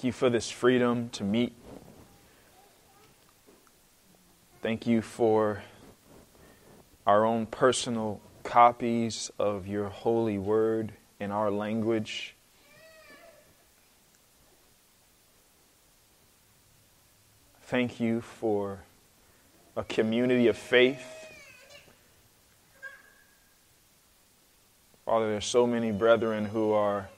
you for this freedom to meet. Thank you for our own personal copies of your holy word in our language. Thank you for a community of faith. Father, there's so many brethren who are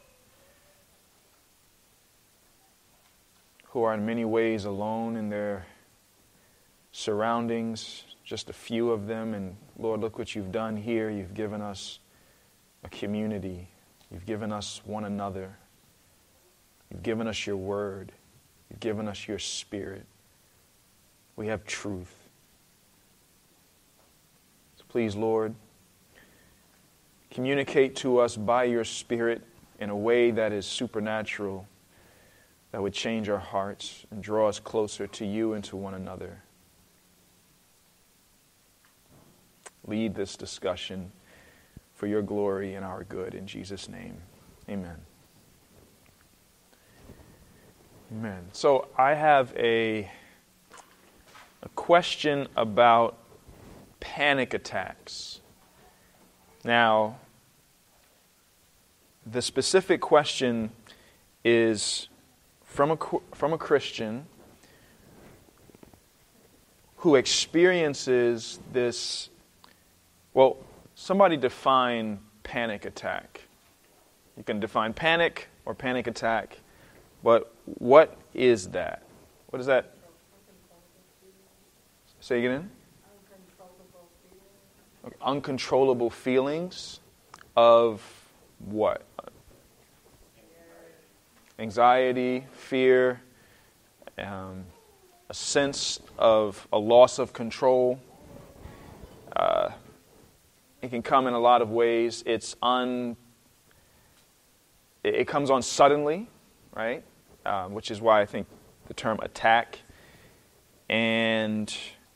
in many ways alone in their surroundings, just a few of them. And Lord, look what you've done here. You've given us a community. You've given us one another. You've given us your word. You've given us your spirit. We have truth. So please, Lord, communicate to us by your Spirit in a way that is supernatural, that would change our hearts and draw us closer to you and to one another. Lead this discussion for your glory and our good. In Jesus' name, amen. Amen. So I have a question about panic attacks. Now, the specific question is from a Christian who experiences this. Well, somebody define panic attack. You can define panic or panic attack, but what is that? What is that? Say it again. Uncontrollable feelings of what? Anxiety, fear, a sense of a loss of control. It can come in a lot of ways. It comes on suddenly, right? Which is why I think the term attack. And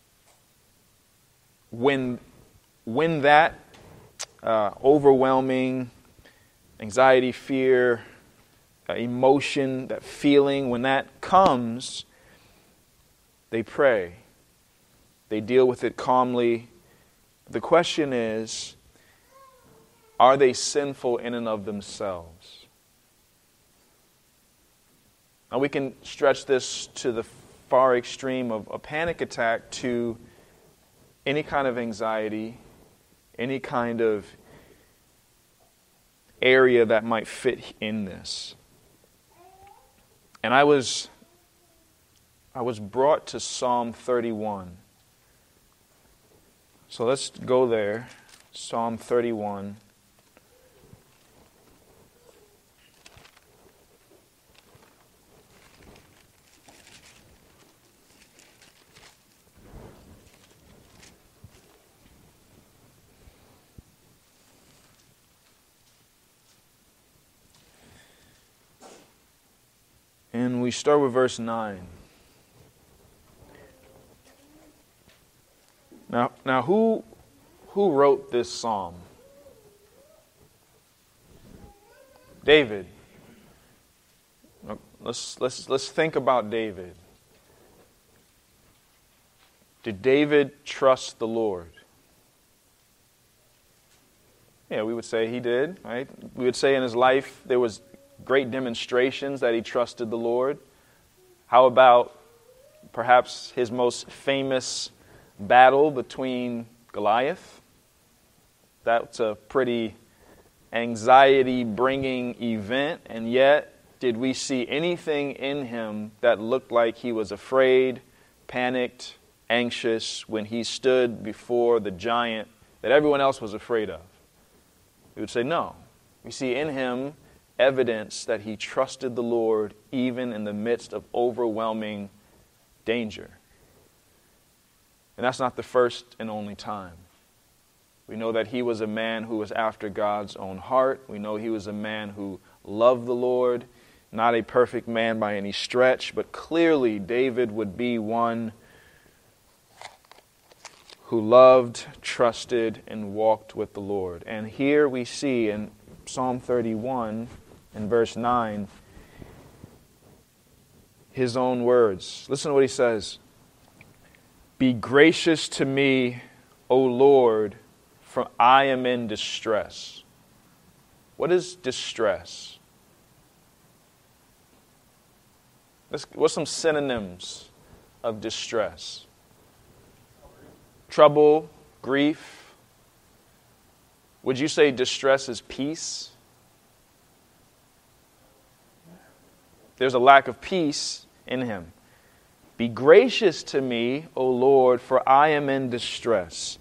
when that overwhelming anxiety, fear, emotion, that feeling, when that comes, they pray. They deal with it calmly. The question is, are they sinful in and of themselves? Now we can stretch this to the far extreme of a panic attack to any kind of anxiety, any kind of area that might fit in this. And I was brought to Psalm 31. So let's go there. Psalm 31. And we start with verse 9. Now who wrote this psalm? David. Let's think about David. Did David trust the Lord? Yeah, we would say he did, right? We would say in his life there was great demonstrations that he trusted the Lord. How about perhaps his most famous battle between Goliath? That's a pretty anxiety-bringing event, and yet did we see anything in him that looked like he was afraid, panicked, anxious when he stood before the giant that everyone else was afraid of? We would say no. We see in him evidence that he trusted the Lord even in the midst of overwhelming danger. And that's not the first and only time. We know that he was a man who was after God's own heart. We know he was a man who loved the Lord, not a perfect man by any stretch, but clearly David would be one who loved, trusted, and walked with the Lord. And here we see in Psalm 31, in verse 9, his own words. Listen to what he says. Be gracious to me, O Lord, for I am in distress. What is distress? What's some synonyms of distress? Trouble, grief. Would you say distress is peace? There's a lack of peace in him. Be gracious to me, O Lord, for I am in distress.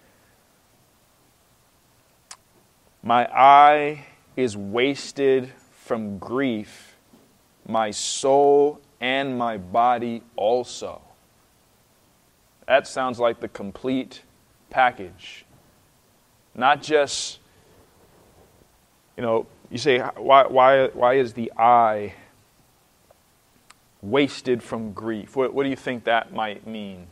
My eye is wasted from grief, my soul and my body also. That sounds like the complete package. Not just, you say, why is the eye wasted from grief? What do you think that might mean?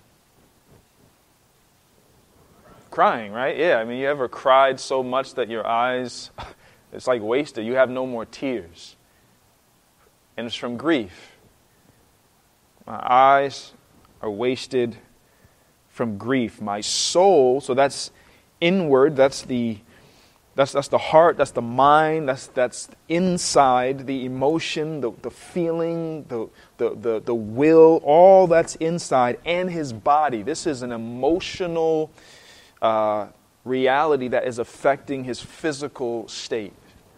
Crying, right? Yeah, I mean, you ever cried so much that your eyes, it's like wasted. You have no more tears. And it's from grief. My eyes are wasted from grief. My soul, so that's inward, that's the heart, that's the mind, that's inside, the emotion, the feeling, the will, all that's inside, and his body. This is an emotional reality that is affecting his physical state.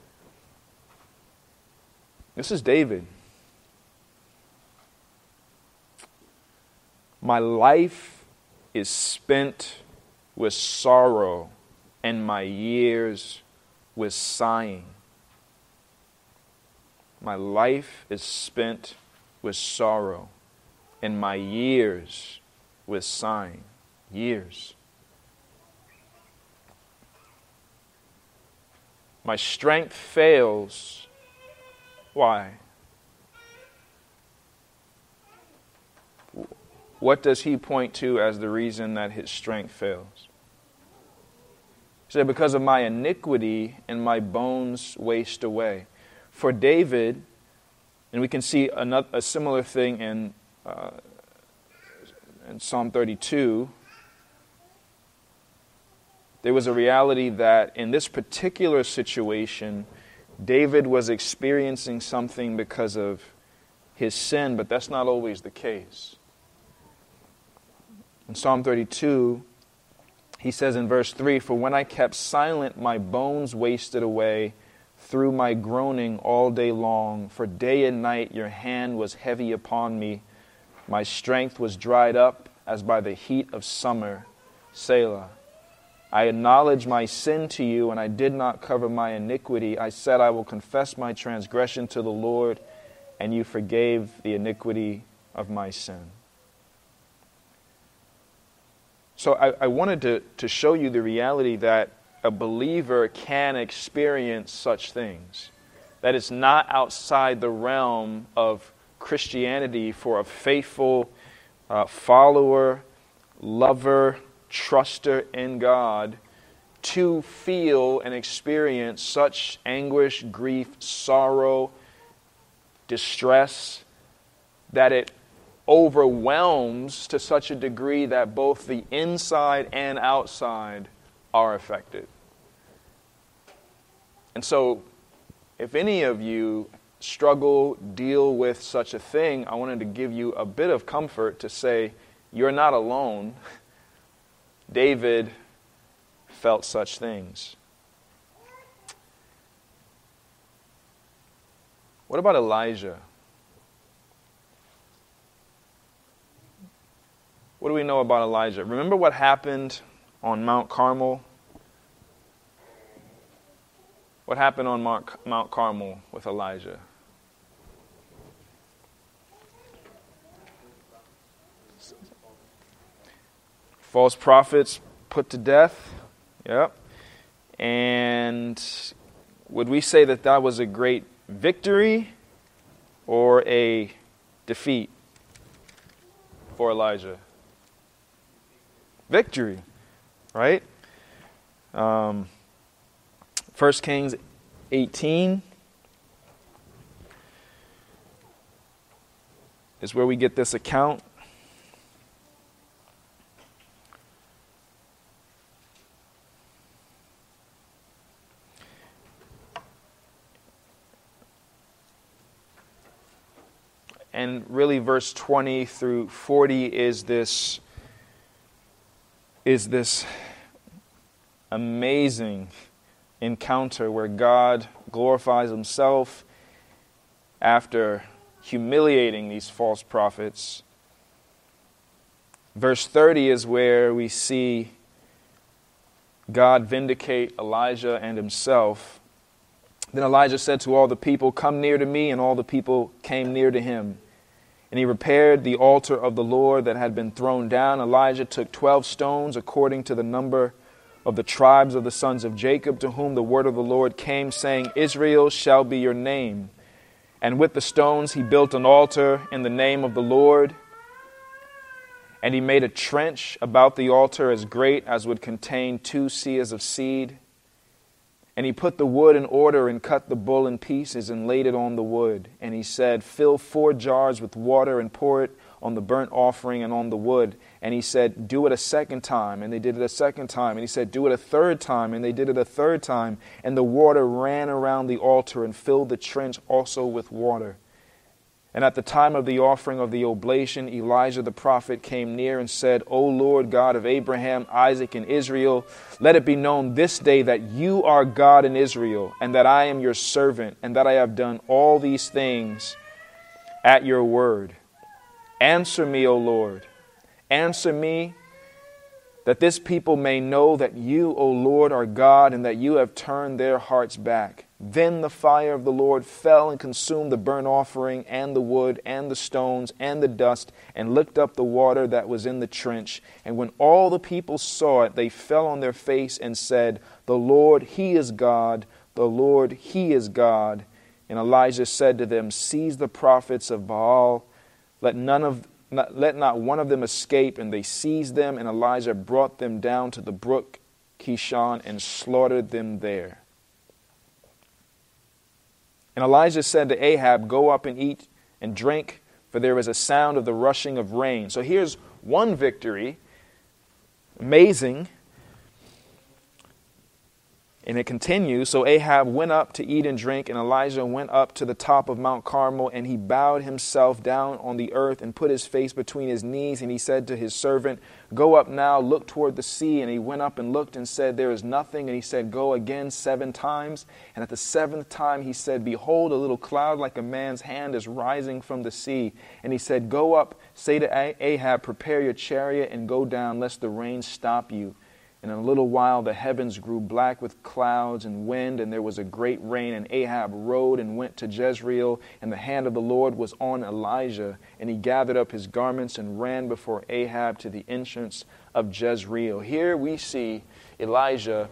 This is David. My life is spent with sorrow, and my years with sighing. My life is spent with sorrow, and my years with sighing. Years. My strength fails. Why? What does he point to as the reason that his strength fails? He said, because of my iniquity and my bones waste away. For David, and we can see a similar thing in Psalm 32, there was a reality that in this particular situation, David was experiencing something because of his sin, but that's not always the case. In Psalm 32, he says in verse 3, for when I kept silent, my bones wasted away through my groaning all day long. For day and night your hand was heavy upon me. My strength was dried up as by the heat of summer. Selah. I acknowledged my sin to you, and I did not cover my iniquity. I said, I will confess my transgression to the Lord, and you forgave the iniquity of my sin. So I wanted to show you the reality that a believer can experience such things. That it's not outside the realm of Christianity for a faithful follower, lover, truster in God to feel and experience such anguish, grief, sorrow, distress, that it overwhelms to such a degree that both the inside and outside are affected. And so, if any of you struggle, deal with such a thing, I wanted to give you a bit of comfort to say, you're not alone. David felt such things. What about Elijah? What do we know about Elijah? Remember what happened on Mount Carmel? What happened on Mount Carmel with Elijah? False prophets put to death. Yep. And would we say that that was a great victory or a defeat for Elijah? Victory, right? 1 Kings 18. is where we get this account. And really verse 20 through 40 is this amazing encounter where God glorifies himself after humiliating these false prophets. Verse 30 is where we see God vindicate Elijah and himself. Then Elijah said to all the people, "Come near to me," and all the people came near to him. And he repaired the altar of the Lord that had been thrown down. Elijah took 12 stones according to the number of the tribes of the sons of Jacob, to whom the word of the Lord came, saying, "Israel shall be your name." And with the stones he built an altar in the name of the Lord. And he made a trench about the altar as great as would contain 2 seahs of seed. And he put the wood in order and cut the bull in pieces and laid it on the wood. And he said, "Fill 4 jars with water and pour it on the burnt offering and on the wood." And he said, "Do it a second time." And they did it a second time. And he said, "Do it a third time." And they did it a third time. And the water ran around the altar and filled the trench also with water. And at the time of the offering of the oblation, Elijah the prophet came near and said, "O Lord God of Abraham, Isaac, and Israel, let it be known this day that you are God in Israel, and that I am your servant, and that I have done all these things at your word. Answer me, O Lord. Answer me, that this people may know that you, O Lord, are God, and that you have turned their hearts back." Then the fire of the Lord fell and consumed the burnt offering and the wood and the stones and the dust, and licked up the water that was in the trench. And when all the people saw it, they fell on their face and said, "The Lord, he is God. The Lord, he is God." And Elijah said to them, "Seize the prophets of Baal. Let not one of them escape." And they seized them, and Elijah brought them down to the brook Kishon and slaughtered them there. And Elijah said to Ahab, "Go up and eat and drink, for there is a sound of the rushing of rain." So here's one victory. Amazing. And it continues. So Ahab went up to eat and drink, and Elijah went up to the top of Mount Carmel, and he bowed himself down on the earth and put his face between his knees. And he said to his servant, "Go up now, look toward the sea." And he went up and looked and said, "There is nothing." And he said, "Go again 7 times. And at the 7th time he said, Behold, a little cloud like a man's hand is rising from the sea. And he said, Go up, say to Ahab, Prepare your chariot and go down, lest the rain stop you. And in a little while the heavens grew black with clouds and wind, and there was a great rain. And Ahab rode and went to Jezreel, and the hand of the Lord was on Elijah. And he gathered up his garments and ran before Ahab to the entrance of Jezreel. Here we see Elijah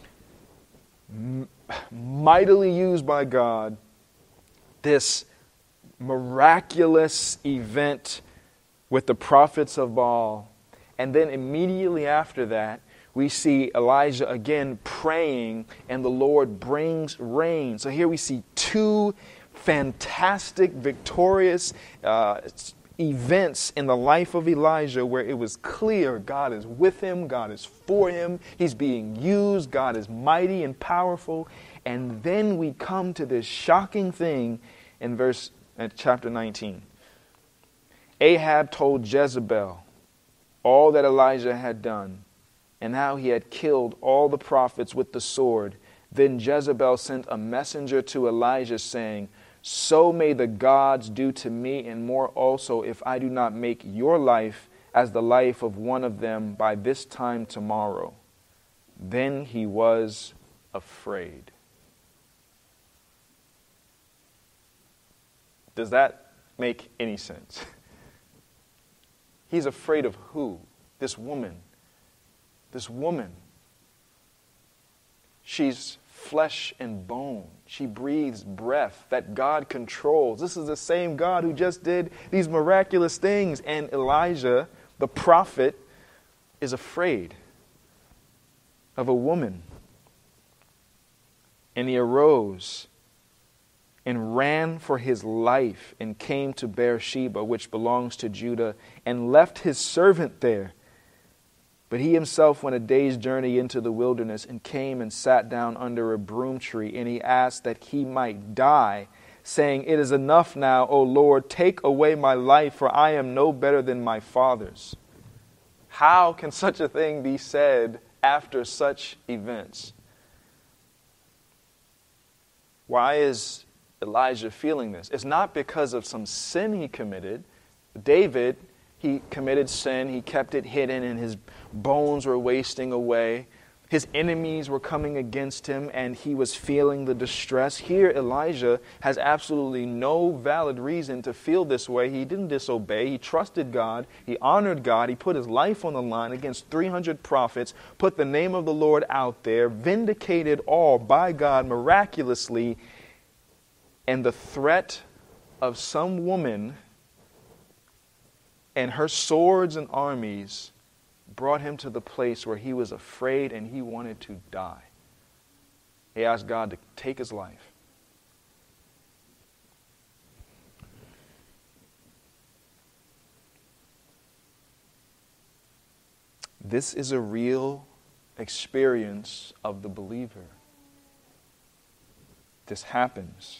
mightily used by God, this miraculous event with the prophets of Baal. And then immediately after that, we see Elijah again praying, and the Lord brings rain. So here we see 2 fantastic, victorious events in the life of Elijah where it was clear God is with him, God is for him, he's being used, God is mighty and powerful. And then we come to this shocking thing in chapter 19. Ahab told Jezebel all that Elijah had done, and how he had killed all the prophets with the sword. Then Jezebel sent a messenger to Elijah, saying, So may the gods do to me and more also, if I do not make your life as the life of one of them by this time tomorrow. Then he was afraid. Does that make any sense? He's afraid of who? This woman. This woman, she's flesh and bone. She breathes breath that God controls. This is the same God who just did these miraculous things. And Elijah, the prophet, is afraid of a woman. And he arose and ran for his life and came to Beersheba, which belongs to Judah, and left his servant there. But he himself went a day's journey into the wilderness and came and sat down under a broom tree, and he asked that he might die, saying, "It is enough now, O Lord, take away my life, for I am no better than my fathers." How can such a thing be said after such events? Why is Elijah feeling this? It's not because of some sin he committed. David, he committed sin. He kept it hidden and his bones were wasting away. His enemies were coming against him and he was feeling the distress. Here, Elijah has absolutely no valid reason to feel this way. He didn't disobey. He trusted God. He honored God. He put his life on the line against 300 prophets, put the name of the Lord out there, vindicated all by God miraculously. And the threat of some woman and her swords and armies brought him to the place where he was afraid and he wanted to die. He asked God to take his life. This is a real experience of the believer. This happens.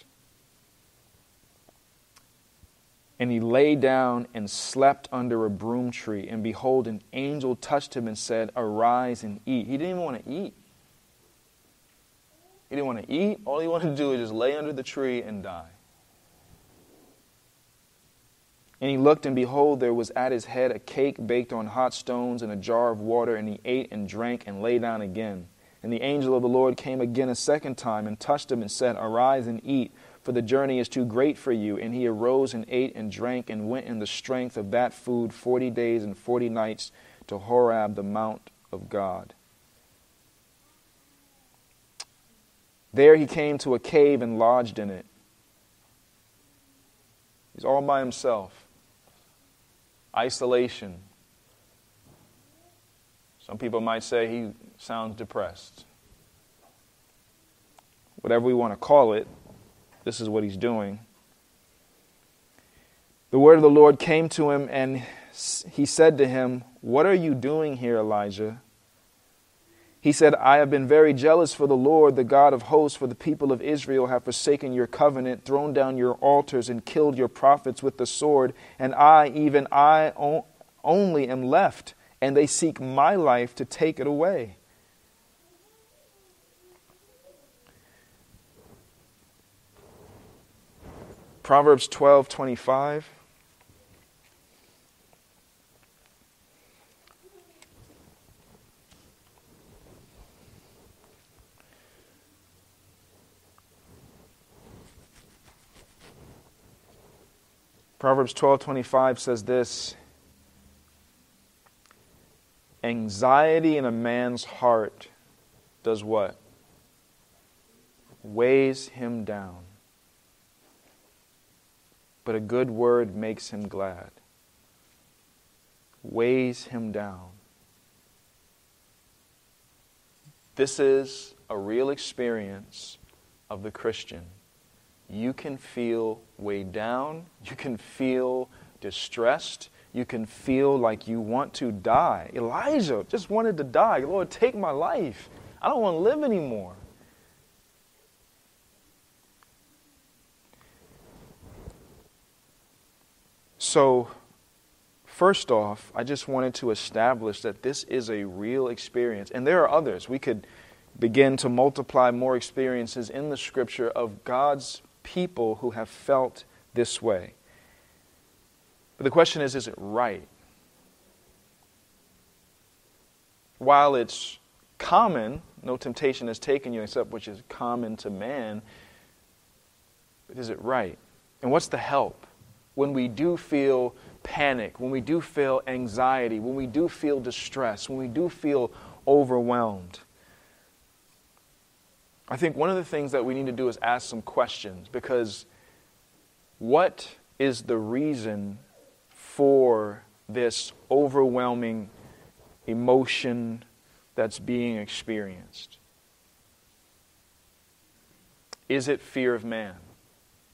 And he lay down and slept under a broom tree. And behold, an angel touched him and said, "Arise and eat." He didn't even want to eat. He didn't want to eat. All he wanted to do was just lay under the tree and die. And he looked, and behold, there was at his head a cake baked on hot stones and a jar of water. And he ate and drank and lay down again. And the angel of the Lord came again a second time and touched him and said, "Arise and eat, for the journey is too great for you." And he arose and ate and drank and went in the strength of that food 40 days and 40 nights to Horeb, the mount of God. There he came to a cave and lodged in it. He's all by himself. Isolation. Some people might say he sounds depressed. Whatever we want to call it, this is what he's doing. The word of the Lord came to him, and he said to him, "What are you doing here, Elijah?" He said, "I have been very jealous for the Lord, the God of hosts, for the people of Israel have forsaken your covenant, thrown down your altars, and killed your prophets with the sword. And I, even I only am left, and they seek my life to take it away." Proverbs 12:25. Proverbs 12:25 says this: "Anxiety in a man's heart does what? Weighs him down. But a good word makes him glad." Weighs him down. This is a real experience of the Christian. You can feel weighed down. You can feel distressed. You can feel like you want to die. Elijah just wanted to die. "Lord, take my life. I don't want to live anymore." So, first off, I just wanted to establish that this is a real experience. And there are others. We could begin to multiply more experiences in the Scripture of God's people who have felt this way. But the question is it right? While it's common, no temptation has taken you except which is common to man, but is it right? And what's the help? When we do feel panic, when we do feel anxiety, when we do feel distress, when we do feel overwhelmed. I think one of the things that we need to do is ask some questions, because what is the reason for this overwhelming emotion that's being experienced? Is it fear of man?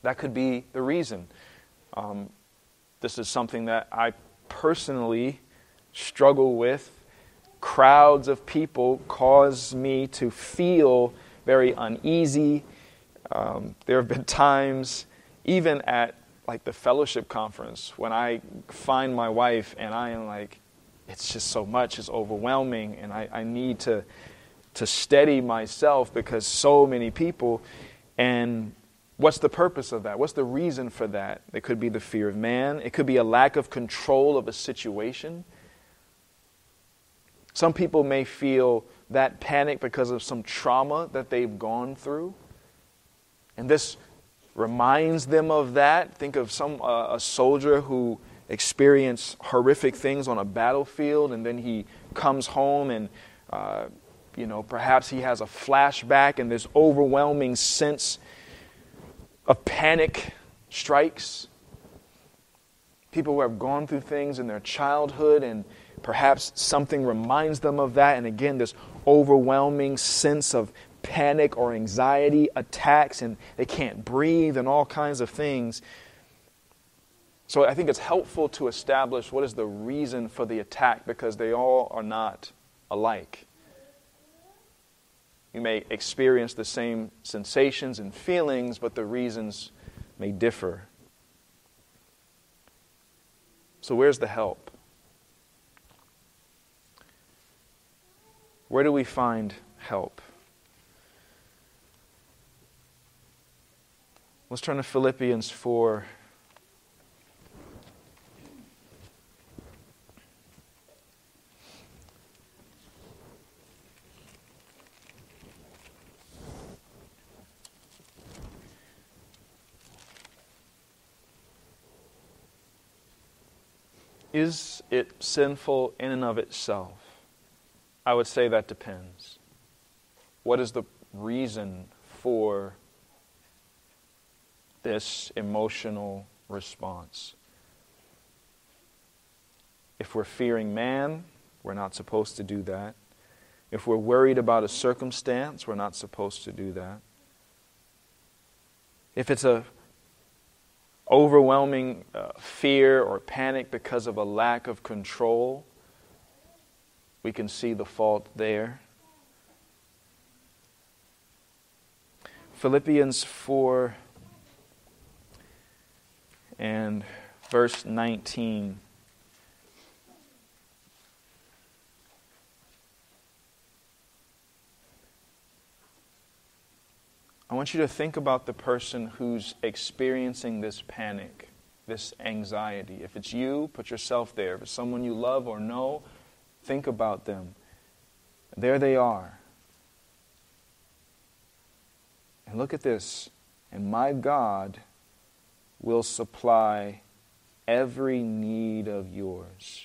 That could be the reason. This is something that I personally struggle with. Crowds of people cause me to feel very uneasy. There have been times, even at like the fellowship conference, when I find my wife and I am like, it's just so much, it's overwhelming, and I need to steady myself because so many people. And what's the purpose of that? What's the reason for that? It could be the fear of man. It could be a lack of control of a situation. Some people may feel that panic because of some trauma that they've gone through. And this reminds them of that. Think of a soldier who experienced horrific things on a battlefield, and then he comes home and perhaps he has a flashback, and this overwhelming sense of panic strikes. People who have gone through things in their childhood, and perhaps something reminds them of that, and again, this overwhelming sense of panic or anxiety attacks, and they can't breathe and all kinds of things. So I think it's helpful to establish what is the reason for the attack, because they all are not alike. You may experience the same sensations and feelings, but the reasons may differ. So where's the help? Where do we find help? Let's turn to Philippians 4. Is it sinful in and of itself? I would say that depends. What is the reason for this emotional response? If we're fearing man, we're not supposed to do that. If we're worried about a circumstance, we're not supposed to do that. If it's a overwhelming fear or panic because of a lack of control, we can see the fault there. Philippians 4 and verse 19. I want you to think about the person who's experiencing this panic, this anxiety. If it's you, put yourself there. If it's someone you love or know, think about them. There they are. And look at this. And my God will supply every need of yours.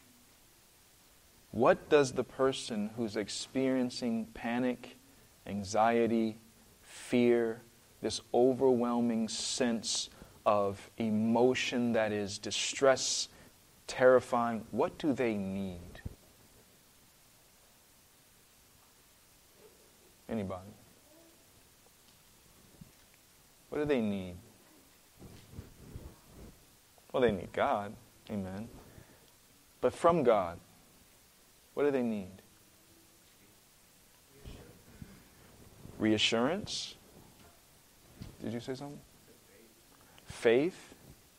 What does the person who's experiencing panic, anxiety, fear, this overwhelming sense of emotion that is distress, terrifying, what do they need? Anybody? What do they need? Well, they need God. Amen. But from God, what do they need? Reassurance? Did you say something? Faith?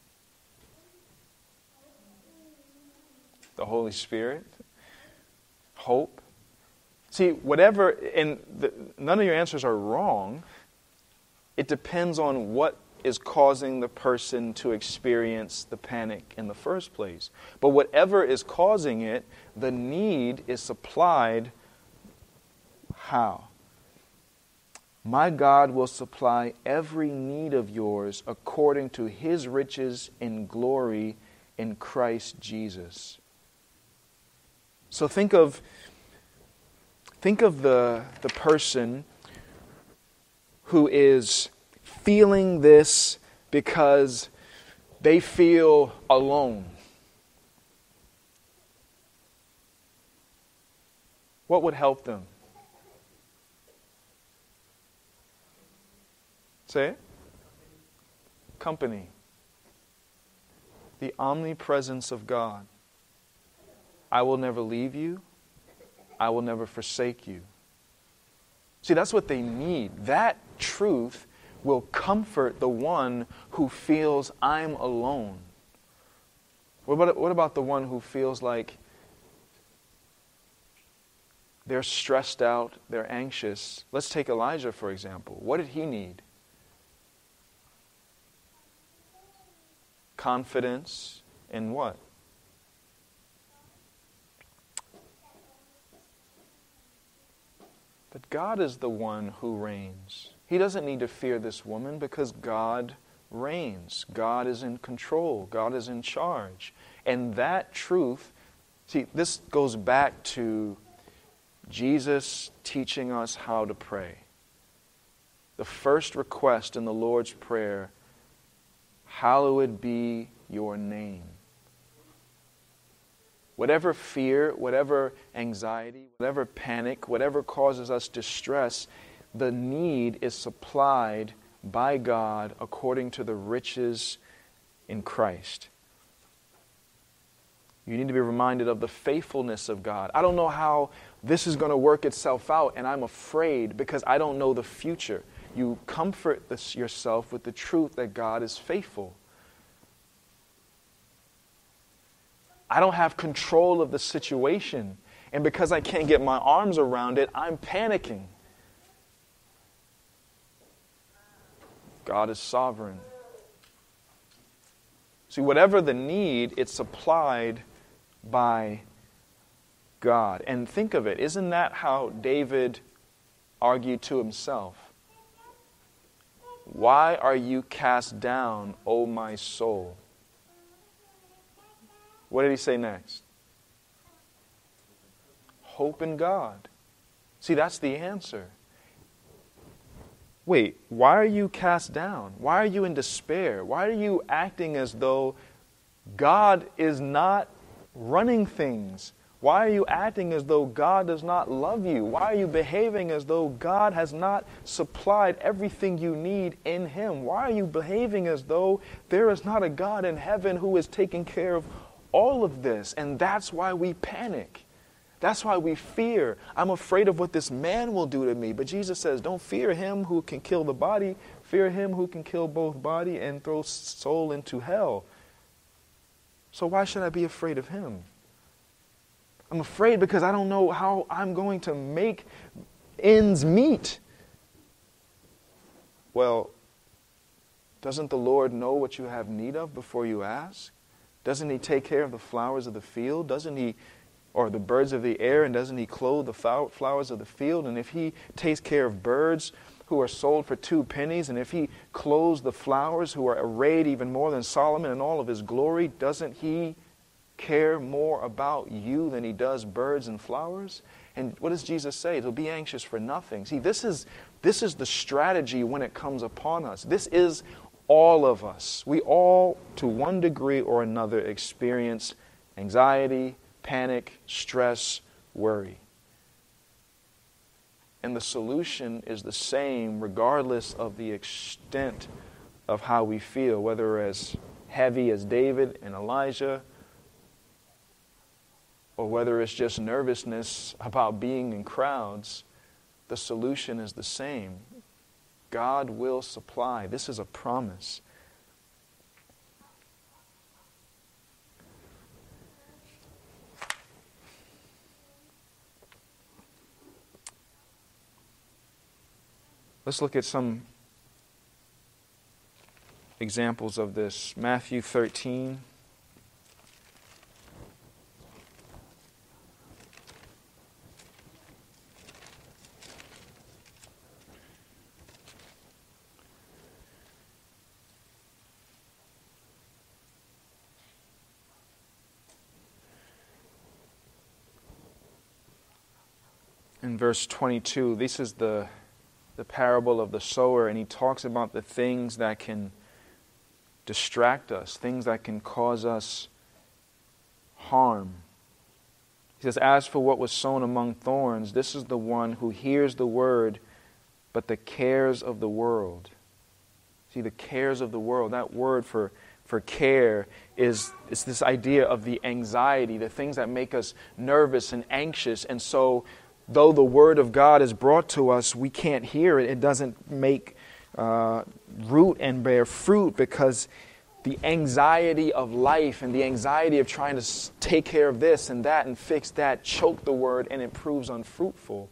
The Holy Spirit? Hope? See, whatever, and none of your answers are wrong. It depends on what is causing the person to experience the panic in the first place. But whatever is causing it, the need is supplied. How? My God will supply every need of yours according to His riches in glory in Christ Jesus. So think of the person who is feeling this because they feel alone. What would help them? Say it. company. The omnipresence of God. I will never leave you. I will never forsake you. See, that's what they need. That truth will comfort the one who feels I'm alone. What about the one who feels like they're stressed out, they're anxious? Let's take Elijah, for example. What did he need? Confidence in what? That God is the one who reigns. He doesn't need to fear this woman because God reigns. God is in control. God is in charge. And that truth, see, this goes back to Jesus teaching us how to pray. The first request in the Lord's Prayer, hallowed be your name. Whatever fear, whatever anxiety, whatever panic, whatever causes us distress, the need is supplied by God according to the riches in Christ. You need to be reminded of the faithfulness of God. I don't know how this is going to work itself out, and I'm afraid because I don't know the future. You comfort yourself with the truth that God is faithful. I don't have control of the situation, and because I can't get my arms around it, I'm panicking. God is sovereign. See, whatever the need, it's supplied by God. And think of it, isn't that how David argued to himself? Why are you cast down, O my soul? What did he say next? Hope in God. See, that's the answer. Wait, why are you cast down? Why are you in despair? Why are you acting as though God is not running things? Why are you acting as though God does not love you? Why are you behaving as though God has not supplied everything you need in Him? Why are you behaving as though there is not a God in heaven who is taking care of all of this? And that's why we panic. That's why we fear. I'm afraid of what this man will do to me. But Jesus says, don't fear him who can kill the body. Fear him who can kill both body and throw soul into hell. So why should I be afraid of him? I'm afraid because I don't know how I'm going to make ends meet. Well, doesn't the Lord know what you have need of before you ask? Doesn't He take care of the flowers of the field? Doesn't He, or the birds of the air, and doesn't He clothe the flowers of the field? And if He takes care of birds who are sold for 2 pennies, and if He clothes the flowers who are arrayed even more than Solomon in all of his glory, doesn't He care more about you than He does birds and flowers? And what does Jesus say? To be anxious for nothing. See, this is the strategy when it comes upon us. This is all of us. We all, to one degree or another, experience anxiety, panic, stress, worry. And the solution is the same regardless of the extent of how we feel, whether as heavy as David and Elijah, or whether it's just nervousness about being in crowds. The solution is the same. God will supply. This is a promise. Let's look at some examples of this. Matthew 13. In verse 22, this is the parable of the sower, and he talks about the things that can distract us, things that can cause us harm. He says, as for what was sown among thorns, this is the one who hears the word, but the cares of the world. See, the cares of the world, that word for care is this idea of the anxiety, the things that make us nervous and anxious. And so, though the Word of God is brought to us, we can't hear it. It doesn't make root and bear fruit because the anxiety of life and the anxiety of trying to take care of this and that and fix that choke the Word, and it proves unfruitful.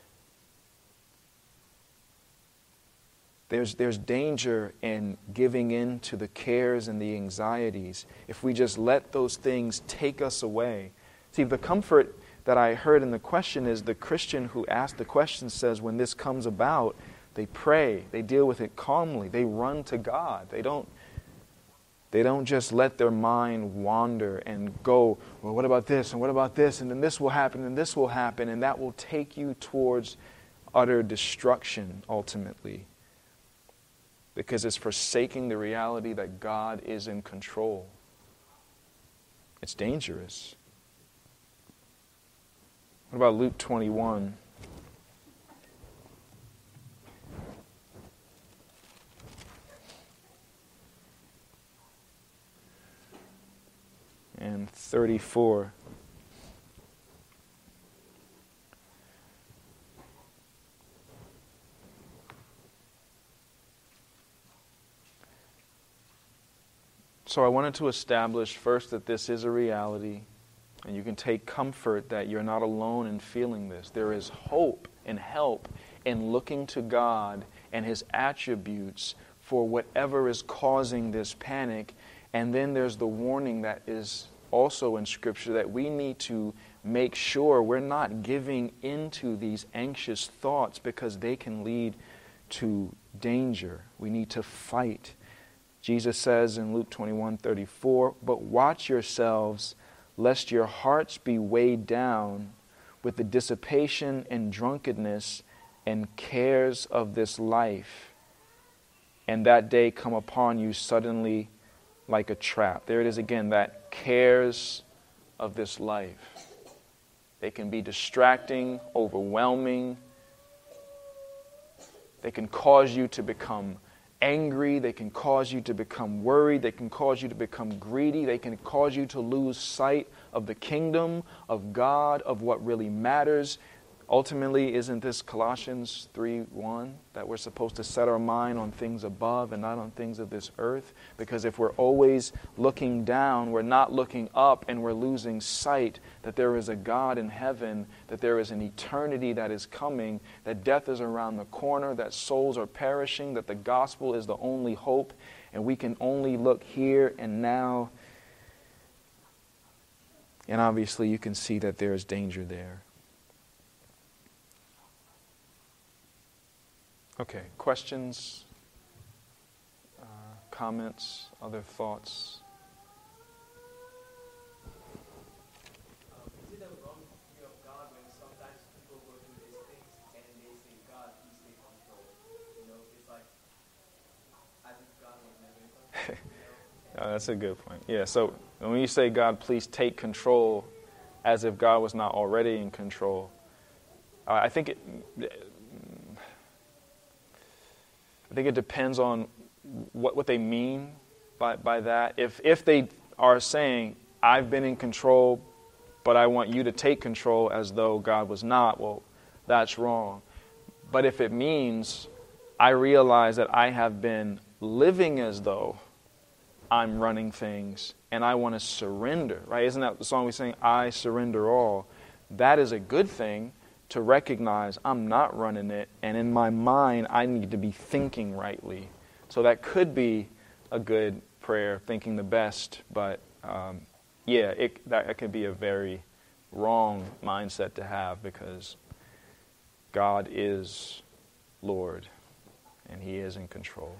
There's danger in giving in to the cares and the anxieties if we just let those things take us away. See, the comfort that I heard in the question is the Christian who asked the question says when this comes about, they pray, they deal with it calmly, they run to God. They don't just let their mind wander and go, well, what about this and what about this, and then this will happen and this will happen, and that will take you towards utter destruction ultimately. Because it's forsaking the reality that God is in control. It's dangerous. What about Luke 21? And 34. So I wanted to establish first that this is a reality, and you can take comfort that you're not alone in feeling this. There is hope and help in looking to God and His attributes for whatever is causing this panic. And then there's the warning that is also in Scripture that we need to make sure we're not giving into these anxious thoughts because they can lead to danger. We need to fight. Jesus says in Luke 21:34, "But watch yourselves, lest your hearts be weighed down with the dissipation and drunkenness and cares of this life, and that day come upon you suddenly like a trap." There it is again, that cares of this life. They can be distracting, overwhelming. They can cause you to become angry, they can cause you to become worried, they can cause you to become greedy, they can cause you to lose sight of the kingdom, of God, of what really matters. Ultimately, isn't this Colossians 3:1 that we're supposed to set our mind on things above and not on things of this earth? Because if we're always looking down, we're not looking up, and we're losing sight that there is a God in heaven, that there is an eternity that is coming, that death is around the corner, that souls are perishing, that the gospel is the only hope, and we can only look here and now. And obviously you can see that there is danger there. Okay, questions, comments, other thoughts? Is it a wrong view of God when sometimes people go through these things and they say, God, please take control? You know, it's like as if God was never in control. That's a good point. Yeah, so when you say, God, please take control, as if God was not already in control, I think it depends on what they mean by that. If they are saying, I've been in control, but I want you to take control as though God was not, well, that's wrong. But if it means, I realize that I have been living as though I'm running things, and I want to surrender, right? Isn't that the song we sing, I surrender all? That is a good thing, to recognize I'm not running it, and in my mind I need to be thinking rightly. So that could be a good prayer, thinking the best, but that could be a very wrong mindset to have, because God is Lord and He is in control.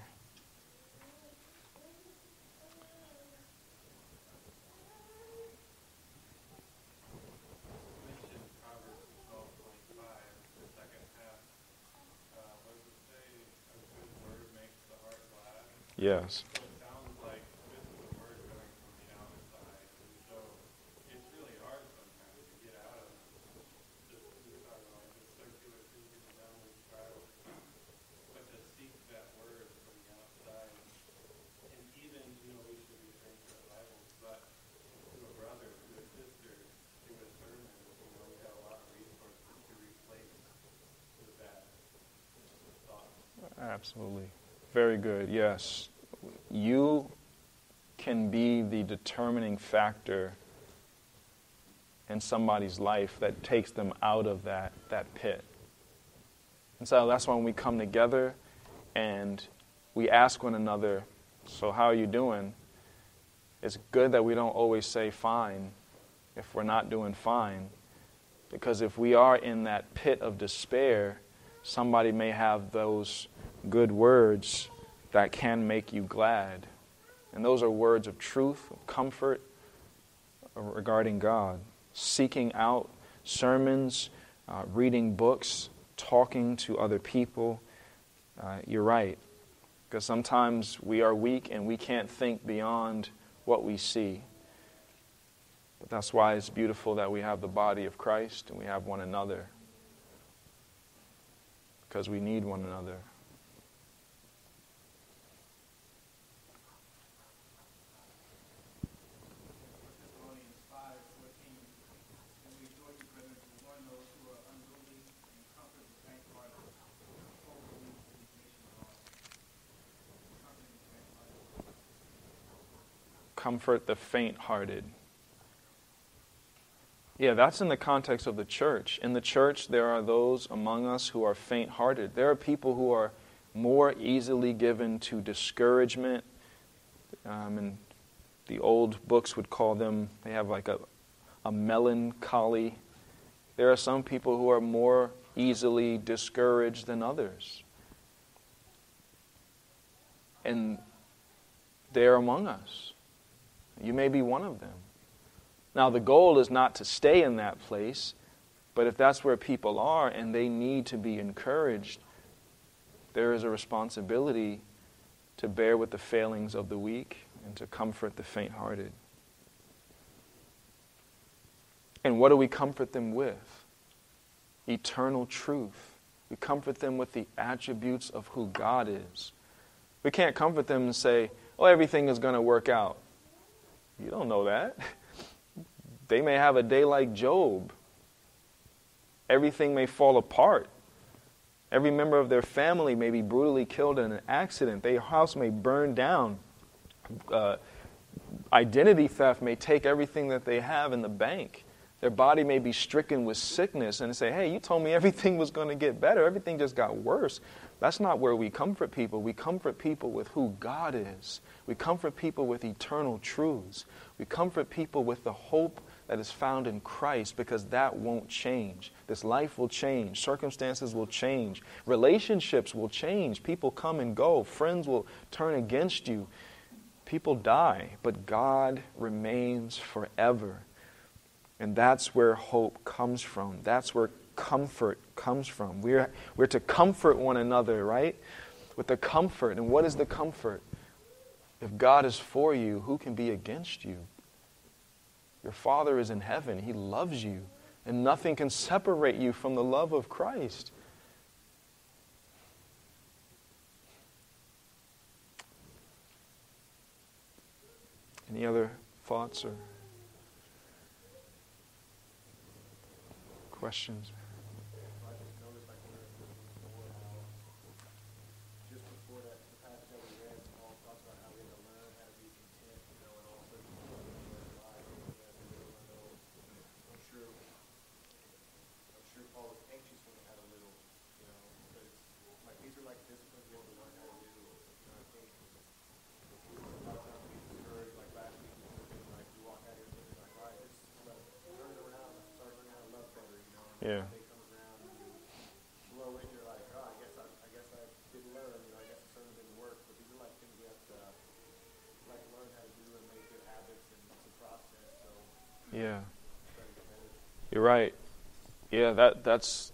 Yes. So it sounds like this is a word coming from the outside, and so it's really hard sometimes to get out of just circular thinking and downward spiral, but to seek that word from the outside Absolutely. Very good. Yes. You can be the determining factor in somebody's life that takes them out of that pit. And so that's why when we come together and we ask one another, so how are you doing? It's good that we don't always say fine if we're not doing fine. Because if we are in that pit of despair, somebody may have those good words that can make you glad. And those are words of truth, of comfort regarding God. Seeking out sermons, reading books, talking to other people. You're right. Because sometimes we are weak and we can't think beyond what we see. But that's why it's beautiful that we have the body of Christ and we have one another. Because we need one another. Thessalonians 5:14. And we exhort you, brethren, to warn those who are unruly and comfort the faint-hearted. Hold the weak to the nation of all. Comfort the faint-hearted. Comfort the faint-hearted. Yeah, that's in the context of the church. In the church, there are those among us who are faint-hearted. There are people who are more easily given to discouragement. And the old books would call them, they have like a melancholy. There are some people who are more easily discouraged than others. And they're among us. You may be one of them. Now, the goal is not to stay in that place, but if that's where people are and they need to be encouraged, there is a responsibility to bear with the failings of the weak and to comfort the faint-hearted. And what do we comfort them with? Eternal truth. We comfort them with the attributes of who God is. We can't comfort them and say, oh, everything is going to work out. You don't know that. They may have a day like Job. Everything may fall apart. Every member of their family may be brutally killed in an accident. Their house may burn down. Identity theft may take everything that they have in the bank. Their body may be stricken with sickness and say, hey, you told me everything was going to get better. Everything just got worse. That's not where we comfort people. We comfort people with who God is. We comfort people with eternal truths. We comfort people with the hope that is found in Christ, because that won't change. This life will change. Circumstances will change. Relationships will change. People come and go. Friends will turn against you. People die, but God remains forever. And that's where hope comes from. That's where comfort comes from. We're to comfort one another, right? With the comfort. And what is the comfort? If God is for you, who can be against you? Your Father is in heaven. He loves you. And nothing can separate you from the love of Christ. Any other thoughts or questions? I just noticed, like, we were before how, just before that, the passage that we read, Paul talks about how we have to learn how to be content, you know, in all circumstances of our lives. I'm sure Paul was anxious when he had a little, you know, because, like, these are like disciplines we have to learn how to do. You know, I think a lot of times we get discouraged, like last week, like, we walk out here thinking, like, all right, just turn it around and start learning how to love better, you know. Yeah. They come around and you blow in, you're like, oh, I guess I didn't learn, you know, I guess the sermon didn't work. But these are like things we have to like learn how to do and make good habits, and it's a process. So Yeah. try to get better. You're right. Yeah, that's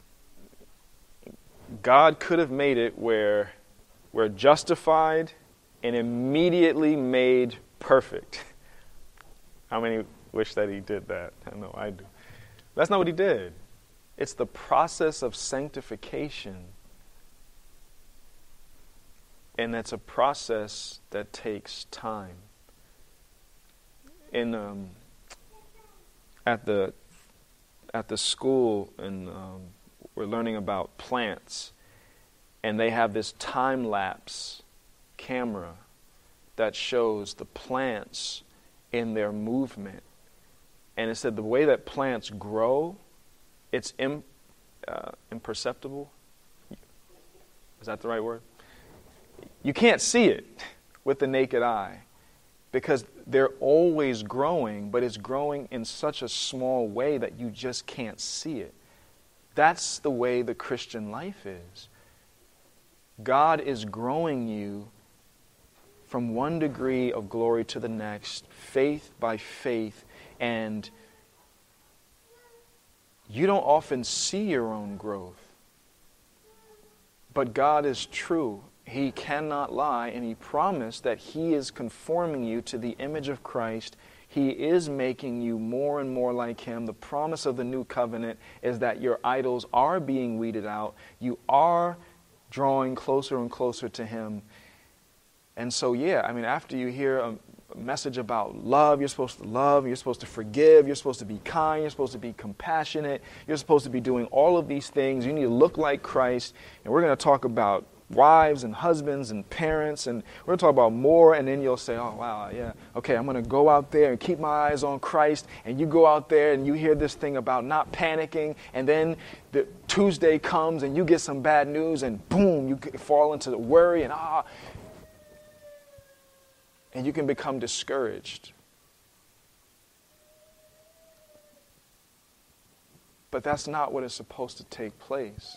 God could have made it where we're justified and immediately made perfect. How many wish that He did that? I know I do. That's not what He did. It's the process of sanctification. And that's a process that takes time. At the school, and we're learning about plants. And they have this time-lapse camera that shows the plants in their movement. And it said the way that plants grow, it's imperceptible. Is that the right word? You can't see it with the naked eye because they're always growing, but it's growing in such a small way that you just can't see it. That's the way the Christian life is. God is growing you from one degree of glory to the next, faith by faith, and you don't often see your own growth. But God is true. He cannot lie, and He promised that He is conforming you to the image of Christ. He is making you more and more like Him. The promise of the new covenant is that your idols are being weeded out. You are drawing closer and closer to Him. And so, after you hear a message about love, you're supposed to forgive, you're supposed to be kind, you're supposed to be compassionate, you're supposed to be doing all of these things. You need to look like Christ. And we're going to talk about wives and husbands and parents, and we're going to talk about more, and then you'll say, oh, wow, yeah, okay, I'm going to go out there and keep my eyes on Christ, and you go out there and you hear this thing about not panicking, and then the Tuesday comes and you get some bad news, and boom, you fall into the worry, and you can become discouraged. But that's not what is supposed to take place.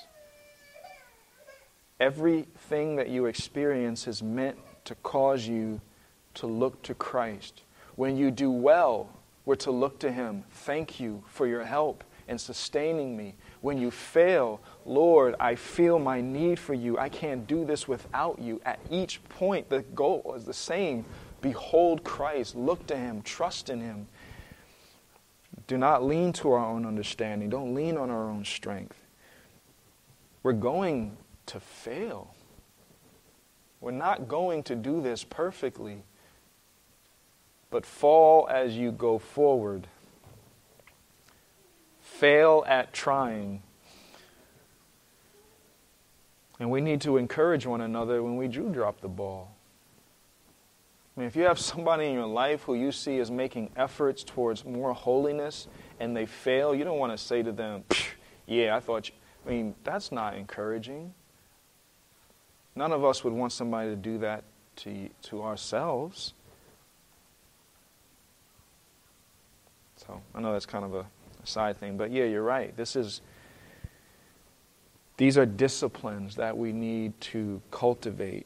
Everything that you experience is meant to cause you to look to Christ. When you do well, we're to look to Him. Thank you for your help in sustaining me. When you fail, Lord, I feel my need for you. I can't do this without you. At each point, the goal is the same. Behold Christ. Look to Him. Trust in Him. Do not lean to our own understanding. Don't lean on our own strength. We're going to fail. We're not going to do this perfectly, but fall as you go forward. Fail at trying. And we need to encourage one another when we do drop the ball. If you have somebody in your life who you see is making efforts towards more holiness and they fail, you don't want to say to them, yeah, that's not encouraging. None of us would want somebody to do that to ourselves. So I know that's kind of a side thing, but yeah, you're right. These are disciplines that we need to cultivate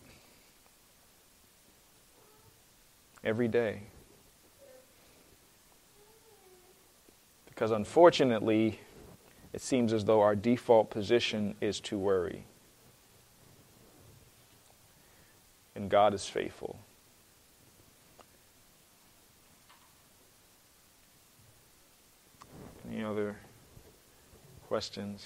every day. Because unfortunately, it seems as though our default position is to worry. And God is faithful. Any other questions?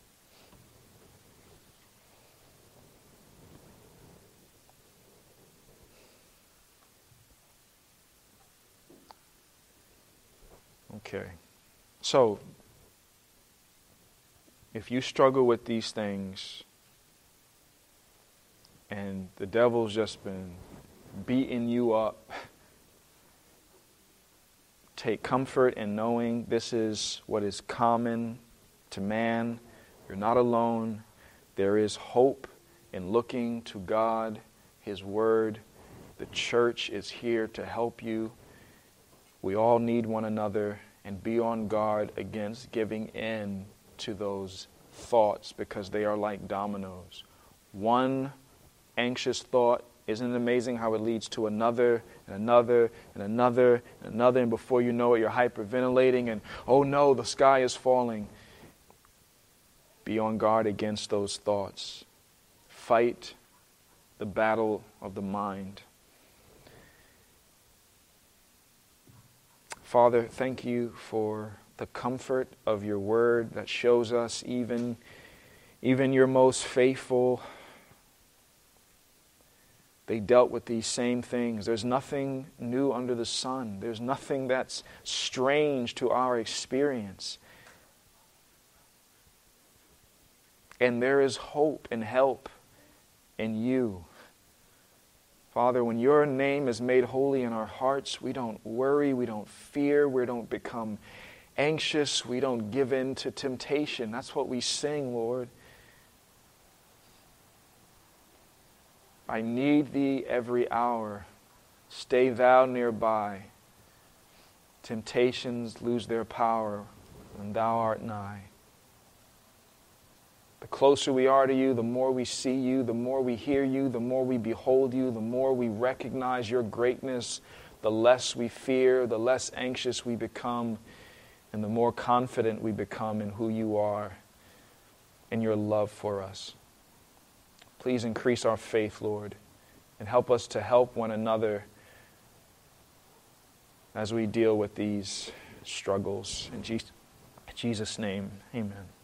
Okay. So, if you struggle with these things, and the devil's just been beating you up, take comfort in knowing this is what is common to man. You're not alone. There is hope in looking to God, His Word. The church is here to help you. We all need one another, and be on guard against giving in to those thoughts because they are like dominoes. One anxious thought, isn't it amazing how it leads to another and another and another and another, and before you know it, you're hyperventilating and, oh no, the sky is falling. Be on guard against those thoughts. Fight the battle of the mind. Father, thank you for the comfort of your word that shows us even your most faithful, they dealt with these same things. There's nothing new under the sun. There's nothing that's strange to our experience. And there is hope and help in you. Father, when your name is made holy in our hearts, we don't worry, we don't fear, we don't become anxious, we don't give in to temptation. That's what we sing, Lord. I need thee every hour. Stay thou nearby. Temptations lose their power when thou art nigh. The closer we are to you, the more we see you, the more we hear you, the more we behold you, the more we recognize your greatness, the less we fear, the less anxious we become, and the more confident we become in who you are and your love for us. Please increase our faith, Lord, and help us to help one another as we deal with these struggles. In Jesus' name, amen.